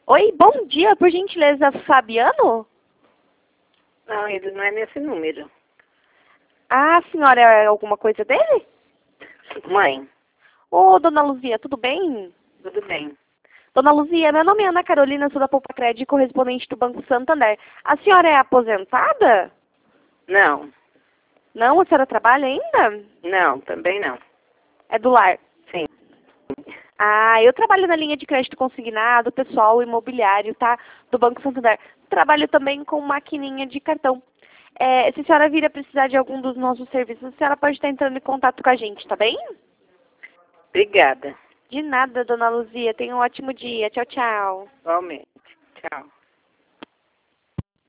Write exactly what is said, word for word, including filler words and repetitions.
Oi, bom dia, por gentileza, Fabiano? Não, ele não é nesse número. Ah, a senhora é alguma coisa dele? Mãe, Ô, dona Luzia, tudo bem? tudo bem. Dona Luzia, meu nome é Ana Carolina, sou da Poupa Crédito, correspondente do Banco Santander. A senhora é aposentada? Não, Não, a senhora trabalha ainda? não, também não. É do lar? Sim. Ah, eu trabalho na linha de crédito consignado, pessoal, imobiliário, tá? Do Banco Santander. Trabalho também com maquininha de cartão. É, se a senhora vir a precisar de algum dos nossos serviços, a senhora pode estar entrando em contato com a gente, tá bem? Obrigada. De nada, dona Luzia. Tenha um ótimo dia. Tchau, tchau. Igualmente. Tchau.